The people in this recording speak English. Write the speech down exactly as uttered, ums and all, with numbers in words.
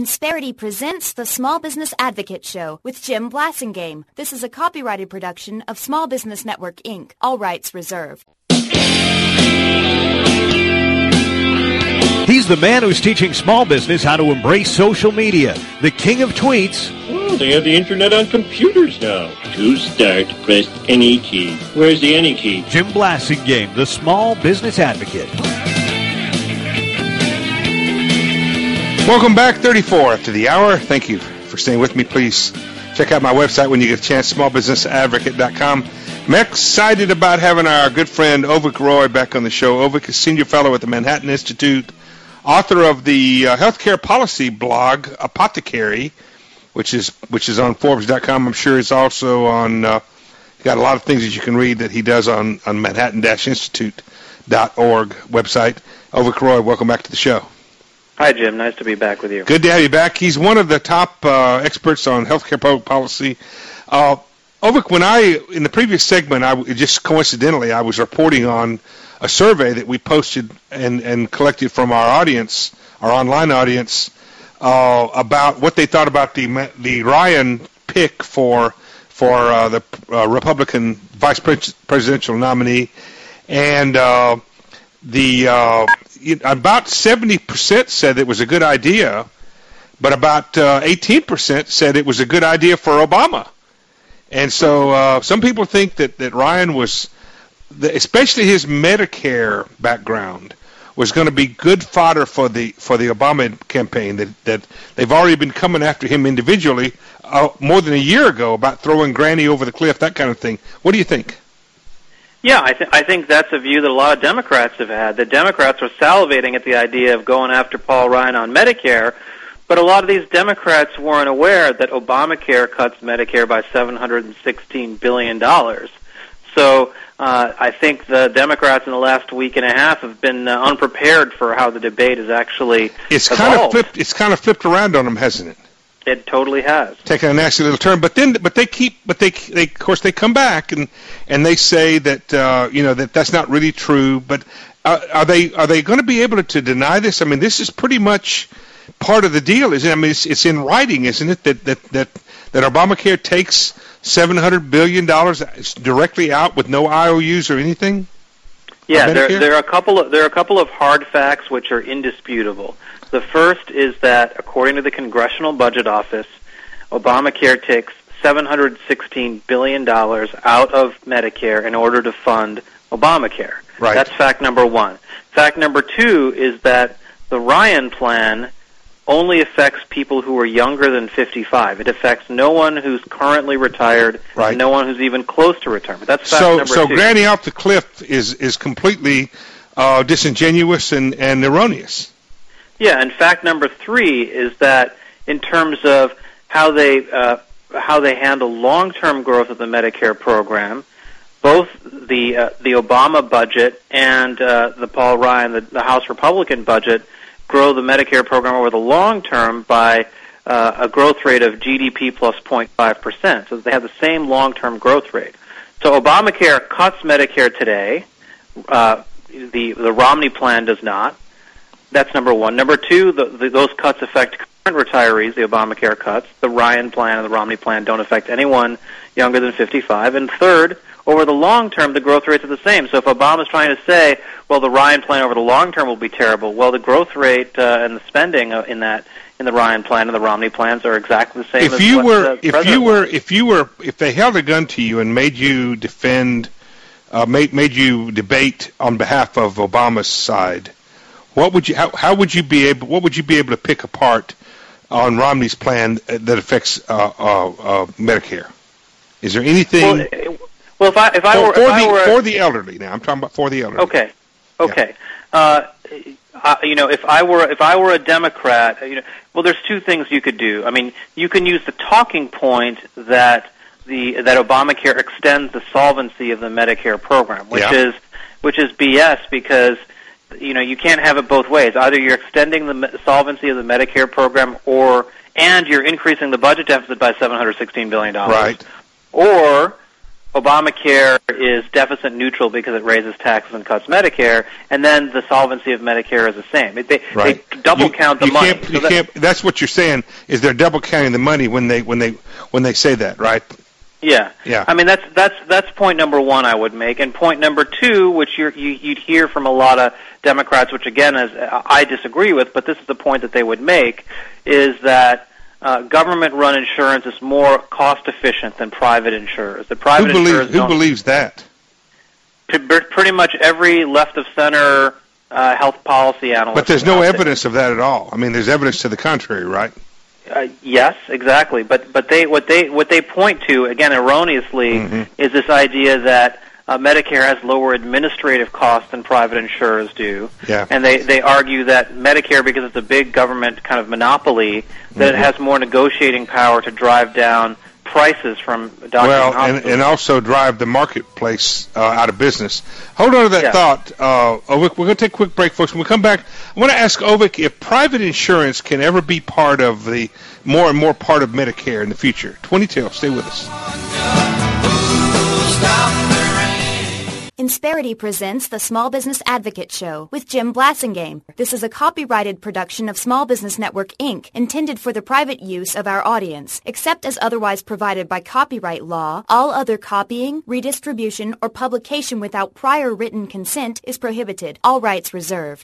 Insperity presents the Small Business Advocate Show with Jim Blasingame. This is a copyrighted production of Small Business Network, Incorporated. All rights reserved. He's the man who's teaching small business how to embrace social media. The king of tweets. Oh, they have the internet on computers now. To start, press any key. Where's the any key? Jim Blasingame, the small business advocate. Welcome back, thirty-four after the hour. Thank you for staying with me. Please check out my website when you get a chance, small business advocate dot com. I'm excited about having our good friend Avik Roy back on the show. Avik is senior fellow at the Manhattan Institute, author of the uh, healthcare policy blog Apothecary, which is which is on Forbes dot com. I'm sure it's also on. Uh, got a lot of things that you can read that he does on on Manhattan Institute dot org website. Avik Roy, welcome back to the show. Hi, Jim. Nice to be back with you. Good to have you back. He's one of the top uh, experts on healthcare public policy. Uh, Avik, when I, in the previous segment, I just coincidentally, I was reporting on a survey that we posted and, and collected from our audience, our online audience, uh, about what they thought about the the Ryan pick for for uh, the uh, Republican vice presidential nominee, and uh, the uh, about seventy percent said it was a good idea, but about uh, eighteen percent said it was a good idea for Obama. And so uh, some people think that, that Ryan was, especially his Medicare background, was going to be good fodder for the for the Obama campaign, that, that they've already been coming after him individually uh, more than a year ago about throwing Granny over the cliff, that kind of thing. What do you think? Yeah, I, th- I think that's a view that a lot of Democrats have had. The Democrats were salivating at the idea of going after Paul Ryan on Medicare, but a lot of these Democrats weren't aware that Obamacare cuts Medicare by seven hundred sixteen billion dollars. So uh, I think the Democrats in the last week and a half have been uh, unprepared for how the debate is actually it's evolved. kind of flipped. It's kind of flipped around on them, hasn't it? It totally has. Taking a nasty little turn, but then, but they keep, but they, they, of course, they come back and and they say that uh, you know that that's not really true. But uh, are they are they going to be able to, to deny this? I mean, this is pretty much part of the deal, isn't it? I mean, it's, it's in writing, isn't it? That that that that Obamacare takes seven hundred billion dollars directly out with no I O Us or anything. Yeah, there there are a couple of there are a couple of hard facts which are indisputable. The first is that, according to the Congressional Budget Office, Obamacare takes seven hundred sixteen billion dollars out of Medicare in order to fund Obamacare. Right. That's fact number one. Fact number two is that the Ryan plan only affects people who are younger than fifty-five. It affects no one who's currently retired, right, and no one who's even close to retirement. That's fact so, number so two. So Granny off the cliff is, is completely uh, disingenuous and, and erroneous. Yeah, and fact number three is that in terms of how they uh, how they handle long-term growth of the Medicare program, both the uh, the Obama budget and uh, the Paul Ryan, the, the House Republican budget, grow the Medicare program over the long term by uh, a growth rate of G D P plus zero point five percent. So they have the same long-term growth rate. So Obamacare cuts Medicare today. Uh, the the Romney plan does not. That's number one. Number two, the, the, those cuts affect current retirees, the Obamacare cuts. The Ryan plan and the Romney plan don't affect anyone younger than fifty-five. And third, over the long term, the growth rates are the same. So if Obama's trying to say, well, the Ryan plan over the long term will be terrible, well, the growth rate uh, and the spending uh, in that in the Ryan plan and the Romney plans are exactly the same. If as you what were, the if president you were, wants. if you were, if they held a gun to you and made you defend, uh, made made you debate on behalf of Obama's side, what would you, how, how would you be able, what would you be able to pick apart on Romney's plan that affects uh, uh, uh, Medicare? Is there anything? Well, well if I if I for, were, for if the I were for the elderly now, I'm talking about for the elderly. Okay, okay. Yeah. Uh, uh, you know, if I were if I were a Democrat, you know, well, there's two things you could do. I mean, you can use the talking point that the that Obamacare extends the solvency of the Medicare program, which yeah. is which is B S because. You know, you can't have it both ways. Either you're extending the solvency of the Medicare program, or and you're increasing the budget deficit by seven hundred sixteen billion dollars. Right. Or Obamacare is deficit neutral because it raises taxes and cuts Medicare, and then the solvency of Medicare is the same. They, right. they double you, count the you money. Can't, so you that, can't, that's what you're saying, is they're double counting the money when they when they when they say that, right? Yeah. Yeah. I mean, that's that's that's point number one I would make, and point number two, which you're, you you'd hear from a lot of Democrats, which again is I disagree with, but this is the point that they would make, is that Uh, government-run insurance is more cost-efficient than private insurers. The private who believes, insurers who don't, believes that? Pretty much every left-of-center uh, health policy analyst. But there's no there. evidence of that at all. I mean, there's evidence to the contrary, right? Uh, yes, exactly. But but they what they what they point to, again erroneously, mm-hmm. is this idea that Uh, Medicare has lower administrative costs than private insurers do. Yeah. And they, they argue that Medicare, because it's a big government kind of monopoly, that mm-hmm. it has more negotiating power to drive down prices from doctors well, and hospitals. And, and also drive the marketplace uh, out of business. Hold on to that yeah. thought, uh, Ovik. We're going to take a quick break, folks. When we come back, I want to ask Ovik if private insurance can ever be part of the, more and more part of Medicare in the future. twenty till. Stay with us. Insperity presents the Small Business Advocate Show with Jim Blasingame. This is a copyrighted production of Small Business Network, Incorporated, intended for the private use of our audience. Except as otherwise provided by copyright law, all other copying, redistribution, or publication without prior written consent is prohibited. All rights reserved.